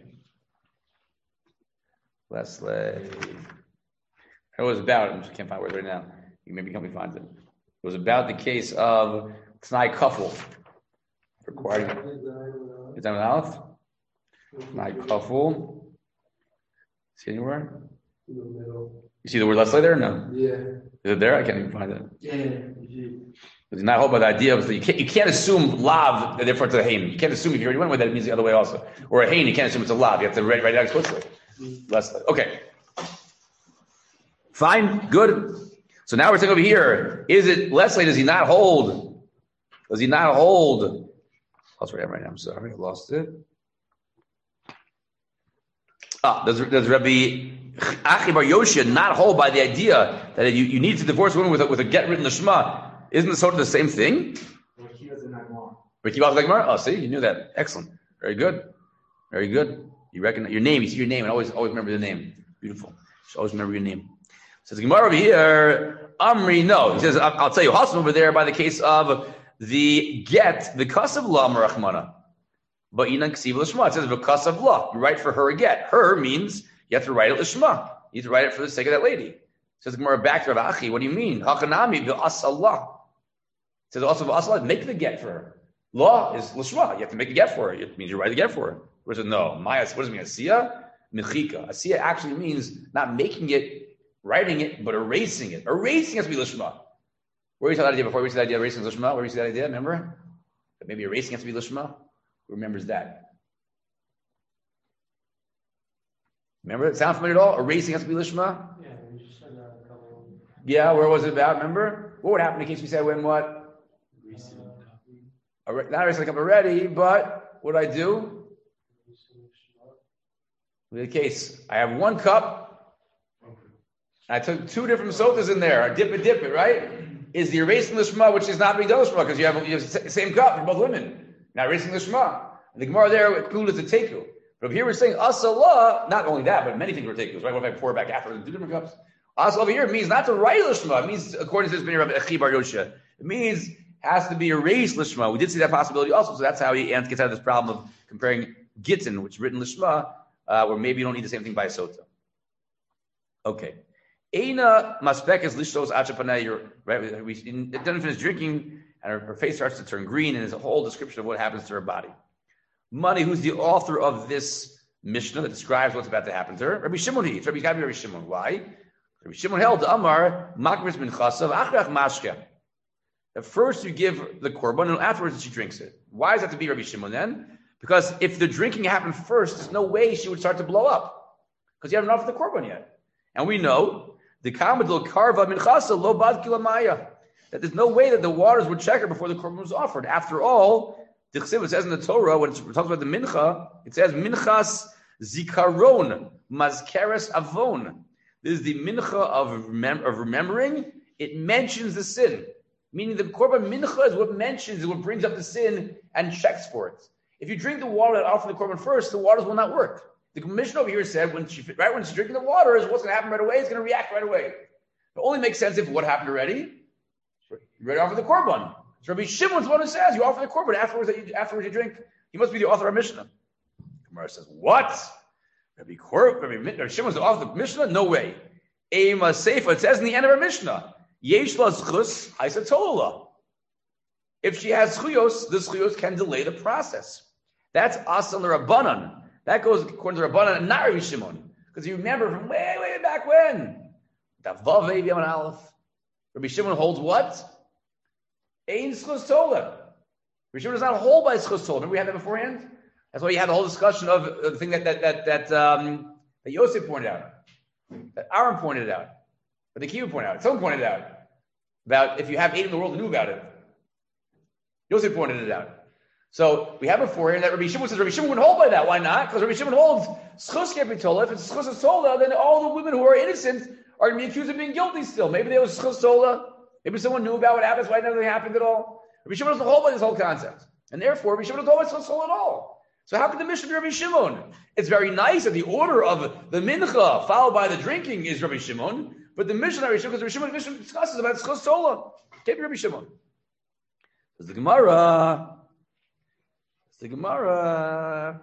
Leslie. It was about. I just can't find words right now. You maybe help me find it. It was about the case of T'nai Kafel. Requiring. Is that Amud Aleph? T'nai Kafel. See anywhere? You see the word Leslie there? No. Yeah. Is it there? I can't even find it. Yeah. It's not hold by the idea of you can't you can't assume lav that therefore it's a hain. You can't assume if you already went with that it means the other way also. Or a hain, you can't assume it's a lav. You have to write, write it out explicitly. Leslie. Okay. Fine. Good. So now we're saying over here, is it Leslie? Does he not hold? Does he not hold? That's where I am right now. I'm sorry, I lost it. Ah, does, does Rabbi Achi Bar Yoshia not hold by the idea that you, you need to divorce a woman with a, with a get written Lishma? Isn't this sort of the same thing? But he doesn't have more. Ricky Gemara? Oh, see, you knew that. Excellent. Very good. Very good. You recognize your name. You see your name, and always always remember the name. Beautiful. You should always remember your name. Says Gemara over here. Amri, no. He says, I'll, I'll tell you, Hassan over there by the case of the get, the kasav la marachmana. But Inan Ksiv Lishma. It says V'kasav la. You write for her a get. Her means you have to write it Lishma. You have to write it for the sake of that lady. It says Gemara back to Rav Achi. What do you mean? Hakanami v'asallah. It says also v'asallah. Make the get for her. Law is Lishma. You have to make a get for her. It means you write the get for her. Whereas it no. Maya. What does it mean? Asiya? Mechika. Asiya actually means not making it, writing it, but erasing it. Erasing has to be Lishma. Where you saw that idea before? We said that idea of erasing Lishma. Where you see that idea? Remember? That maybe erasing has to be Lishma. Who remembers that? Remember? It sound familiar at all? Erasing has to be Lishma? Yeah, we just said that a couple. Yeah, where was it about? Remember? What would happen in case we said when what? Recent. Uh, not erasing the cup already, but what I do? In the case, I have one cup, and I took two different sodas in there. I dip it, dip it, right? Is the erasing Lishma, which is not being done Lishma, because you have, you have the same cup for both women. Now erasing Lishma. And the Gemara there, Kul is a teku. But here we're saying Asalah, not only that, but many things were tekus, right? What if I pour it back after in two different cups? Asalah over here means not to write Lishma. It means, according to this Rabbi Achi Bar Yoshia, it means has to be erased Lishma. We did see that possibility also, so that's how he gets out of this problem of comparing Gittin, which is written Lishma, uh, where maybe you don't need the same thing by Sota. Okay. Eina maspek is lishtos achapanay, right? We didn't finish drinking, and her, her face starts to turn green, and there's a whole description of what happens to her body. Money, who's the author of this Mishnah that describes what's about to happen to her? Rabbi Shimon. It's Rabbi Rabbi Shimon. Why? Rabbi Shimon held Amar makris min chasav achrach mashke. At first you give the korban, and afterwards she drinks it. Why does that have to be Rabbi Shimon then? Because if the drinking happened first, there's no way she would start to blow up, because you haven't enough of the korban yet. And we know the kamadil karva min chasa lo bad kilamaya, that there's no way that the waters would check her before the korban was offered. After all, the Chesiv, it says in the Torah, when it talks about the mincha, it says minchas zikaron mazkeres avon. This is the mincha of, remem- of remembering. It mentions the sin, meaning the korban mincha is what mentions, is what brings up the sin and checks for it. If you drink the water that offered the korban first, the waters will not work. The Mishnah over here said when she right when she's drinking the water is what's going to happen right away. It's going to react right away. It only makes sense if what happened already. You ready to offer the korban. So Rabbi Shimon's one who says you offer the korban afterwards. That you, afterwards you drink. He must be the author of Mishnah. Gemara says what? Rabbi Korb, Rabbi, Rabbi Shimon's the author of Mishnah? No way. Ema Seifa. It says in the end of our Mishnah, Yesh la zchus haisatola. If she has zchuyos, the zchuyos can delay the process. That's asal rabbanan. That goes according to Rabbanan and not Rabbi Shimon. Because you remember from way, way back when. Rabbi Shimon holds what? Ein schus tola. Rabbi Shimon does not hold by schus tola. Remember we had that beforehand? That's why you had the whole discussion of uh, the thing that that that that, um, that Yosef pointed out. That Aaron pointed out. That the Kiva pointed out. Someone pointed it out. About if you have eight in the world who knew about it. Yosef pointed it out. So we have before here that Rabbi Shimon says Rabbi Shimon wouldn't hold by that. Why not? Because Rabbi Shimon holds schus can't be tola. If it's schus is tola, then all the women who are innocent are going to be accused of being guilty still. Maybe there was schus tola. Maybe someone knew about what happened. Why nothing happened at all? Rabbi Shimon doesn't hold by this whole concept, and therefore Rabbi Shimon doesn't hold by schus tola at all. So how could the mission be Rabbi Shimon? It's very nice that the order of the mincha followed by the drinking is Rabbi Shimon, but the mission of Rabbi Shimon, because Rabbi Shimon mission discusses about schus tola. Can't be Rabbi Shimon. There's the Gemara. The Gemara.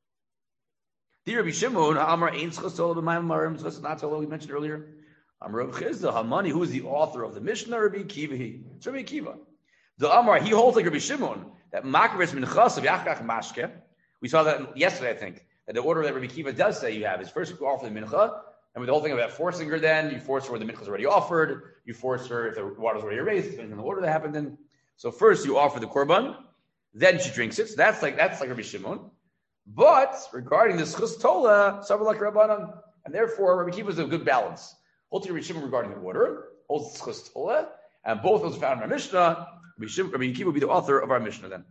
The Rabbi Shimon, Amar Ein Schus Tola b'Mayim Marim Schus Not Tola. We mentioned earlier. Amar Rav Chizda Hamani, who is the author of the Mishnah? Rabbi Akiva. It's Rabbi Akiva. The Amar, he holds like Rabbi Shimon that Makris Minchas of Yachkach Mashke. We saw that yesterday, I think, that the order that Rabbi Akiva does say you have is first you offer the mincha, and with the whole thing about forcing her, then you force her where the mincha is already offered. You force her if the water is already raised, depending on the order that happened. Then, so first you offer the korban. Then she drinks it. So that's like that's like Rabbi Shimon. But regarding the schus tola, sabur like Rabbanan, and therefore Rabbi Akiva is a good balance. Holds Rabbi Shimon regarding the order, holds schus tola, and both those are found in our Mishnah. Rabbi, Shimon, Rabbi Akiva will be the author of our Mishnah then.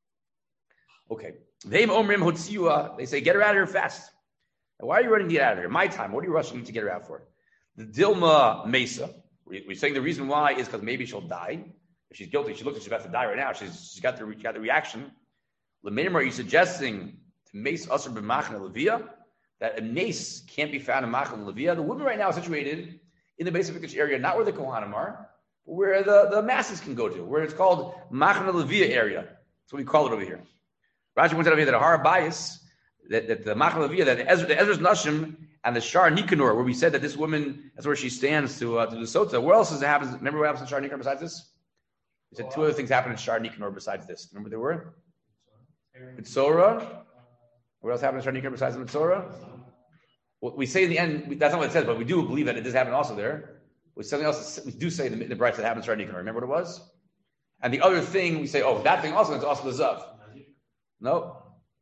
Okay. They say, get her out of here fast. Now, why are you running to get out of here? My time. What are you rushing to get her out for? The Dilma Mesa. We're saying the reason why is because maybe she'll die. If she's guilty, she looks like she's about to die right now. She's, she's got the got the reaction. Lememar, are you suggesting to mace usher b'machna levia that a mace can't be found in machna levia? The woman right now is situated in the base of Mikdash area, not where the Kohanim are, but where the, the masses can go to, where it's called machna levia area. That's what we call it over here. Rashi points out over here that a har bias, that, that the machna levia, that the, Ezra, the Ezra's Nashim and the Shar Nikanor, where we said that this woman, that's where she stands to uh, to the Sota. Where else does it happen? Remember what happens in Shar Nikanor besides this? We said two other things happened in Shar Nikanor besides this. Remember there were? Mitzora. What else happened in Shar Nikanor besides the Mitzora? Well, we say in the end, we, that's not what it says, but we do believe that it does happen also there. With something else, we do say in the, the Bright that happens in Shar Nikanor. Remember what it was? And the other thing, we say, oh, that thing also is also the Zav. No.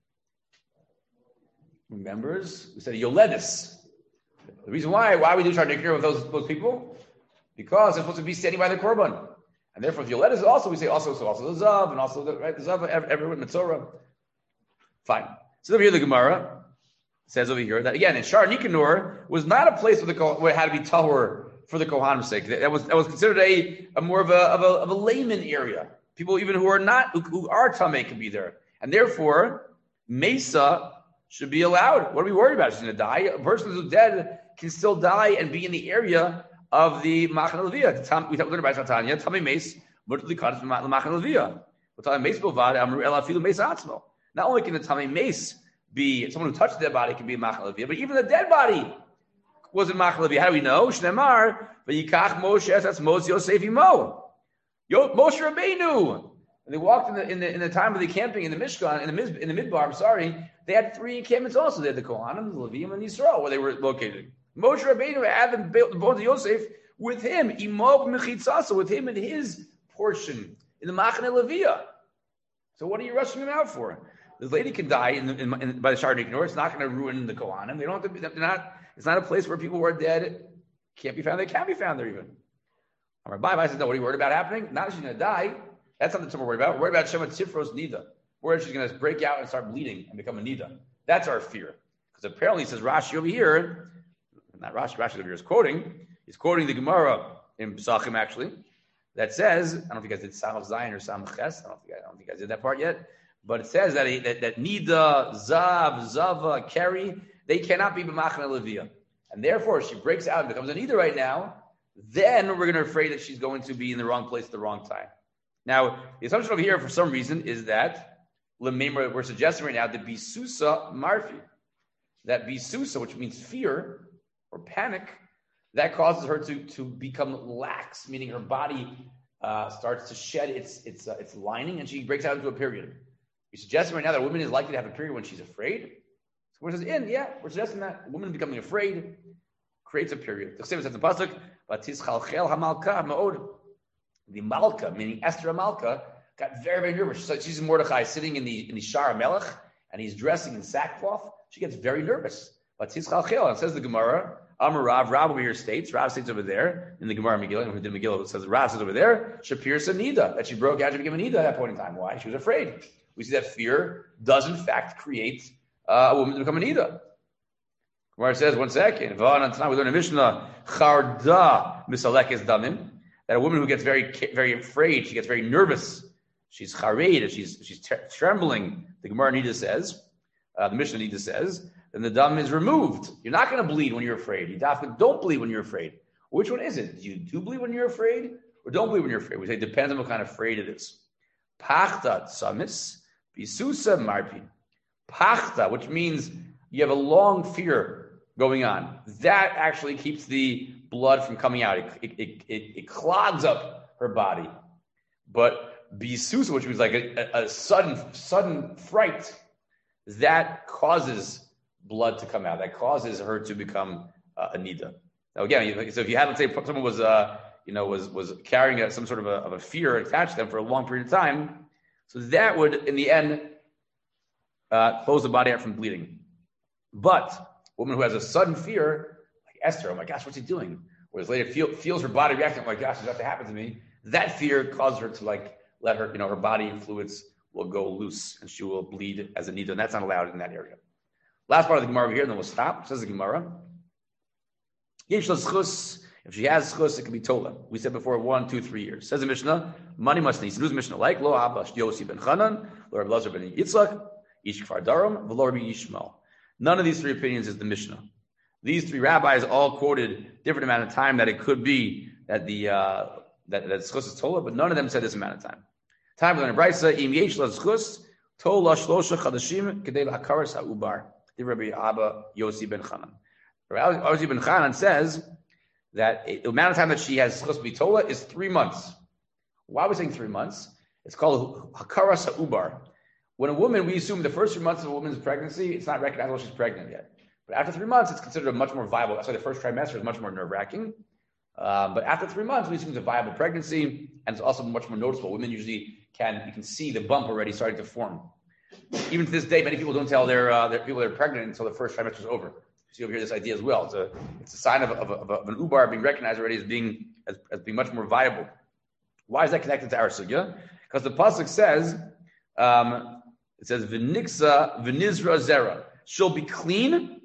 Remembers? We said Yoledis. The reason why, why we do Shar Nikanor with those, those people? Because they're supposed to be standing by the Korban. And therefore, if Yoledis also, we say also, so also the Zav, and also the, right, the Zav, everyone, Mitzorah. Fine. So over here, the Gemara says over here that, again, in Shar Nikanor was not a place where, the, where it had to be tahor for the Kohanim's sake. That was, that was considered a, a more of a, of a, of a layman area. People even who are not, who, who are Tameh can be there. And therefore, Mesa should be allowed. What are we worried about? She's going to die. A person who's dead can still die and be in the area of the Machna Leviyah. We learned about Tanya. Tamei Mes, Mutli Kaddish Machna Leviyah. But Tamei Mes Bovad Amru Ela Filu Mes Atzmo. Not only can the Tamei Mes be someone who touched the dead body can be a Machna Leviyah, but even the dead body was in Machna Leviyah. How do we know? Shnemar v'yikach Moshe that's Moshe Yosef Imo. Moshe Rabbeinu. And they walked in the in the in the time of the camping in the Mishkan in the in the Midbar. I'm sorry, they had three encampments also. They had the Kohanim, the Levim, and Yisrael where they were located. Moshe Rabbeinu had the bones of Yosef with him, Imov Mechitzasa, with him in his portion in the Machane Leviyah. So what are you rushing him out for? This lady can die in the, in, in, by the Shar Nikanor. It's not going to ruin the Kohanim. They don't have to be. They're not. It's not a place where people who are dead can't be found. They can't be found there even. Our Bible says, no. What are you worried about happening? Not that she's going to die. That's not the we're worried about. We're worried about Shema Tifros Nida. Where she's going to break out and start bleeding and become a Nida. That's our fear. Because apparently, says Rashi over here, not Rashi, Rashi over here is quoting, he's quoting the Gemara in Pesachim actually, that says, I don't know if you guys did Samach Zion or Samach Ches, I don't think I don't think you guys did that part yet, but it says that he, that, that Nida, Zav, Zava, Keri, they cannot be B'machna Leviyah. And therefore, if she breaks out and becomes a Nida right now, then we're going to be afraid that she's going to be in the wrong place at the wrong time. Now, the assumption over here, for some reason, is that Lememra, we're suggesting right now, the Bisusa Marfi. That Bisusa, which means fear or panic, that causes her to, to become lax, meaning her body uh, starts to shed its its uh, its lining and she breaks out into a period. We're suggesting right now that a woman is likely to have a period when she's afraid. So when it says in, yeah, we're suggesting that a woman becoming afraid creates a period. The same says in the pasuk, "Vatischalchel hamalka ma'od." The Malka, meaning Esther Malka, got very, very nervous. So she's in Mordechai sitting in the in the Shar Melech, and he's dressing in sackcloth. She gets very nervous. But Tzichalchel, and says the Gemara, Amar Rav, Rav over here states, Rav states over there, in the Gemara Megillah, and who did Megillah, it says Rav says over there, Shapir Sanida, that she broke out, she became a Nida at that point in time. Why? She was afraid. we see that fear does in fact create uh, a woman to become an Ida. Where it says, one second, we learn in Mishnah, Charda misalekes damim, that a woman who gets very, very afraid, she gets very nervous, she's chareid, she's she's t- trembling. The Gemara Nida says, uh, the Mishnah Nida says, then the dam is removed. You're not going to bleed when you're afraid. You don't bleed when you're afraid. Which one is it? Do you do bleed when you're afraid, or don't bleed when you're afraid? We say it depends on what kind of afraid it is. Pachta tsamis bisusa marpi. Pachta, which means you have a long fear going on. That actually keeps the blood from coming out. It it it, it, it clogs up her body. But bisusa, which means like a, a, a sudden sudden fright, that causes blood to come out. That causes her to become uh, a nida. Now again, so if you had, let's say, someone was, uh, you know, was was carrying a, some sort of a, of a fear attached to them for a long period of time, so that would, in the end, uh, close the body out from bleeding. But a woman who has a sudden fear, like Esther, oh my gosh, what's he doing? Whereas later feel, feels her body reacting, oh my gosh, it's about to happen to me. That fear causes her to like let her, you know, her body fluids will go loose and she will bleed as a nida, and that's not allowed in that area. Last part of the Gemara over here, and then we'll stop. It says the Gemara. If she has schus, it can be tola. We said before one, two, three years. Says the Mishnah, money must need. Who's Mishnah like? Lo Abba Yossi ben Chanan, Lo Rabbi Lazar ben Yitzchak, Ish Kfar Daram, V'lo Rabbi Yishmael. None of these three opinions is the Mishnah. These three rabbis all quoted different amount of time that it could be that the uh, that that schus is tola, but none of them said this amount of time. Time for the Brisa, Im Yesh la schus, tola shlosha chadashim kedei la'akaras ha'ubar. The Rabbi Abba Yossi ben Chanan. Rabbi Yossi ben Chanan says that the amount of time that she has schus bitola is three months. Why are we saying three months? It's called hakaras ha'ubar. When a woman, we assume the first three months of a woman's pregnancy, it's not recognizable she's pregnant yet. But after three months, it's considered a much more viable. That's why the first trimester is much more nerve-wracking. Um, but after three months, we assume it's a viable pregnancy, and it's also much more noticeable. Women usually can, you can see the bump already starting to form. Even to this day, many people don't tell their, uh, their people they're pregnant until the first trimester is over. You see over here this idea as well. It's a, it's a sign of, of, of, of an ubar being recognized already as being as, as being much more viable. Why is that connected to our sugya? Because the pasuk says, um, it says v'niksa v'nizra zera. She'll be clean,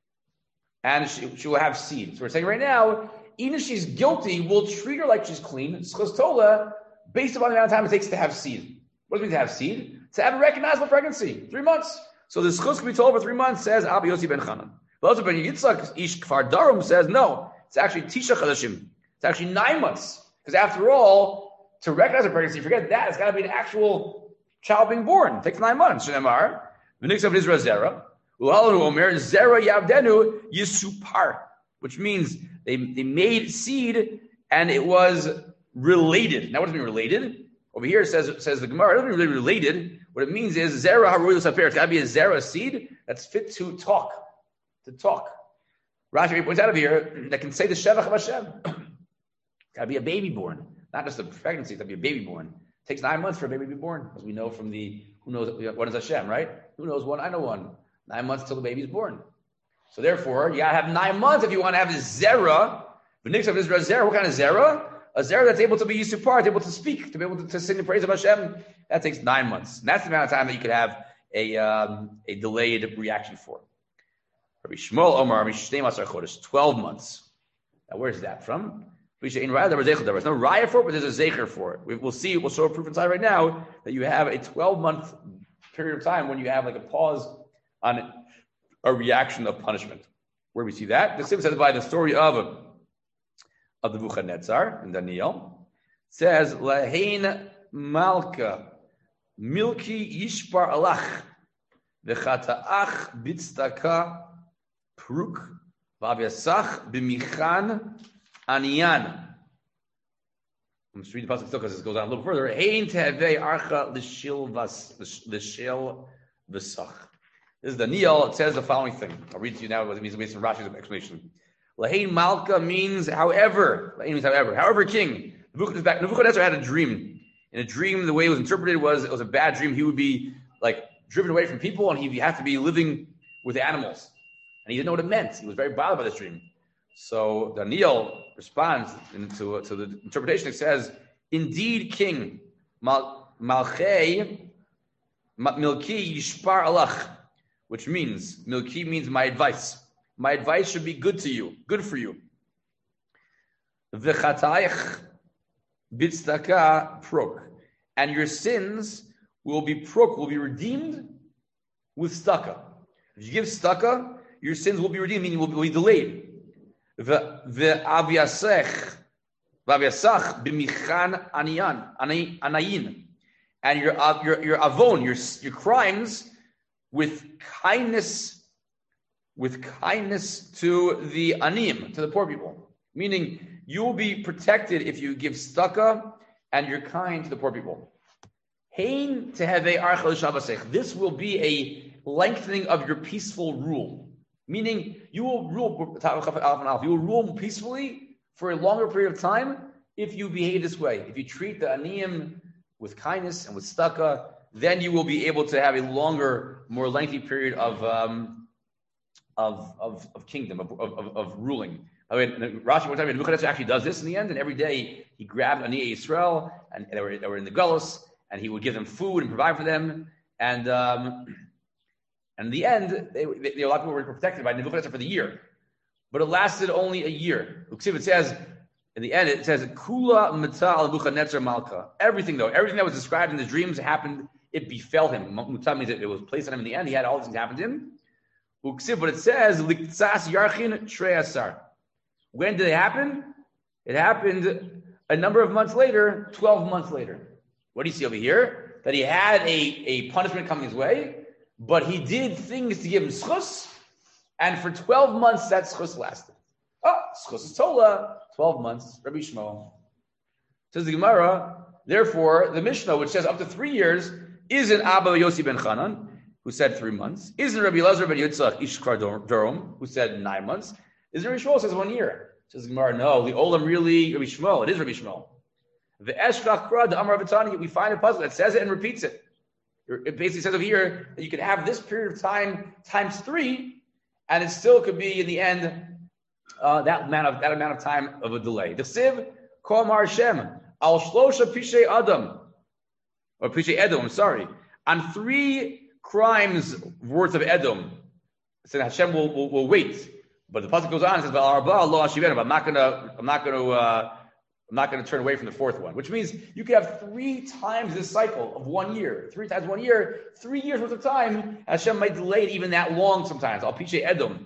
and she, she will have seed. So we're saying right now, even if she's guilty, we'll treat her like she's clean. Schus tola, based upon the amount of time it takes to have seed. What does it mean to have seed? To have a recognizable pregnancy, three months. So the schus can be told for three months, says Abba Yossi ben Chanan. Lazar ben Yitzchak Ish Kfar Darum says no, it's actually Tisha Chadashim. It's actually nine months. Because after all, to recognize a pregnancy, forget that, it's got to be an actual child being born. It takes nine months. Shemar, v'niksav Nizra Zera, u'halu omer Zera Yavdenu Yisupar, which means they, they made seed and it was related. Now what does it mean related? Over here it says, it says the Gemara, it doesn't mean really related. What it means is Zera Haruyu Saper. It's got to be a Zera seed that's fit to talk. To talk. Rashi points out over here that can say the Shevach of Hashem. Got to be a baby born, not just a pregnancy. It's got to be a baby born. It takes nine months for a baby to be born, as we know from the who knows what is Hashem, right? Who knows one? I know one. Nine months till the baby is born. So therefore, you got to have nine months if you want to have this Zera. The Nix of Israel Zera. What kind of Zera? A Zera that's able to be Yisupar, able to speak, to be able to, to sing the praise of Hashem. That takes nine months. And that's the amount of time that you could have a um, a delayed reaction for. Rabbi Shmuel Omar, twelve months. Now, where's that from? There was no raya for it, but there's a zecher for it. We, we'll see, we'll show a proof inside right now that you have a twelve-month period of time when you have like a pause on a reaction of punishment. Where do we see that? The Sim says by the story of, of the Nebuchadnezzar in Daniel. It says, Lahain Malka, Milki Yishpar Alach, V'chata'ach Bitzdaka Pruk, V'avyasach B'michan Aniyan. I'm just reading the pasuk still because it goes on a little further. Hein tehevei archa l'shil vas l'shil v'sach. This is Daniel. It says the following thing. I'll read it to you now. It means based on Rashi's explanation. Lahain Malka means however. Lahain means however. However, king. Nebuchadnezzar had a dream. In a dream, the way it was interpreted was it was a bad dream. He would be like driven away from people, and he'd have to be living with animals. And he didn't know what it meant. He was very bothered by this dream. So Daniel responds to, to the interpretation. It says, "Indeed, King Mal, Malchei Milki yishpar alach, which means, milki means my advice. My advice should be good to you, good for you. V'chatayich bitzdaka prok. And your sins will be prok, will be redeemed with staka. If you give staka, your sins will be redeemed, meaning will be delayed. V'avyasech, v'avyasach b'michan aniyan, anayin. And your, your, your avon, your, your crimes, with kindness, with kindness to the anim, to the poor people. Meaning, you will be protected if you give staka and you're kind to the poor people. Hein teheve archel shavasech. This will be a lengthening of your peaceful rule. Meaning, you will rule, you will rule peacefully for a longer period of time if you behave this way. If you treat the aniyim with kindness and with staka, then you will be able to have a longer, more lengthy period of um, of, of of kingdom, of of, of ruling. I mean, Rashi one time Nebuchadnezzar actually does this in the end, and every day he grabbed Aniyei Yisrael, and they were they were in the Gullus, and he would give them food and provide for them, and um, and in the end, they, they, a lot of people were protected by Nebuchadnezzar for the year, but it lasted only a year. It says. In the end, it says, Kula Mata al Nebuchadnezzar Malka. Everything, though, everything that was described in the dreams happened, it befell him. Muta means it was placed on him in the end. He had all these things happen to him. But it says, Liktsas Yarchin Treyasar. When did it happen? It happened a number of months later, twelve months later. What do you see over here? That he had a, a punishment coming his way, but he did things to give him schus, and for twelve months that schus lasted. Oh, schus is tola. twelve months, Rabbi Shmuel. Says the Gemara, therefore, the Mishnah, which says up to three years, isn't Abba Yossi ben Chanan, who said three months. Isn't Rabbi Elazar ben Yitzchak Ishkar Durham, who said nine months. Isn't Rabbi Shmuel, says one year. Says the Gemara, no, the Olam really, Rabbi Shmuel, it is Rabbi Shmuel. The Eshkach Kra, the Amar Vatani, we find a puzzle that says it and repeats it. It basically says over here that you can have this period of time times three, and it still could be, in the end, Uh, that amount of that amount of time of a delay. The Siv Kol Mar Hashem Al Shlosha Pishay Adam or Pishay Edom. I'm sorry, on three crimes worth of Edom. So Hashem will, will, will wait, but the pasuk goes on and says, "I'm not gonna, I'm not gonna, uh, I'm not gonna turn away from the fourth one." Which means you could have three times this cycle of one year, three times one year, three years worth of time. Hashem might delay it even that long sometimes. Al Pishay Edom.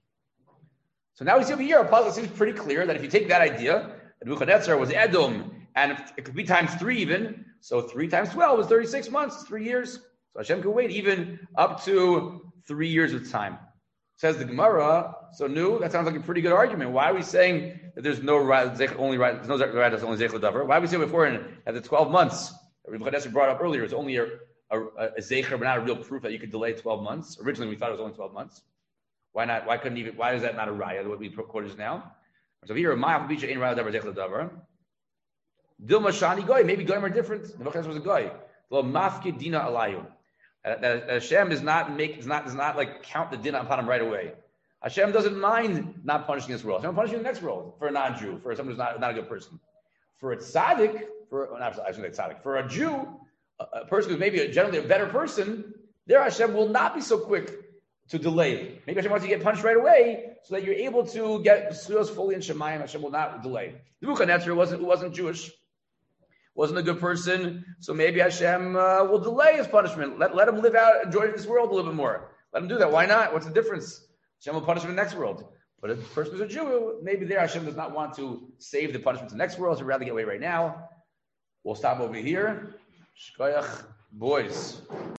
So now we see over here, a puzzle seems pretty clear that if you take that idea, that Nebuchadnezzar was Edom, and it could be times three even, so three times twelve is thirty-six months, three years. So Hashem can wait even up to three years of time. Says the Gemara, so new, that sounds like a pretty good argument. Why are we saying that there's no right, only right, there's no right that's only Zech L'Davar? Why are we saying before at the twelve months, that Nebuchadnezzar brought up earlier, it's only a, a, a Zecher, but not a real proof that you could delay twelve months? Originally we thought it was only twelve months. Why not? Why couldn't even? Why is that not a raya? What we quoted just now. So here, Ma'af Bisha in raya davar zechla davar. Dilma shani goy. Maybe goyim are different. Nebuchadnezzar was a goy. Lo mafki dina alayu. That Hashem does not make does not does not like count the din upon him right away. Hashem doesn't mind not punishing this world. Hashem punishing the next world for a non-Jew, for someone who's not not a good person. For a tzaddik, for well, not, I shouldn't say tzaddik, for a Jew, a, a person who's maybe a, generally a better person, there Hashem will not be so quick to delay. Maybe Hashem wants you to get punished right away so that you're able to get Zchuyos fully in Shemayim. Hashem will not delay. Nebuchadnezzar wasn't, wasn't Jewish, wasn't a good person, so maybe Hashem uh, will delay his punishment. Let, let him live out, enjoy this world a little bit more. Let him do that. Why not? What's the difference? Hashem will punish him in the next world. But if the person is a Jew, maybe there Hashem does not want to save the punishment in the next world, so he'd rather get away right now. We'll stop over here. Shkoyach, boys.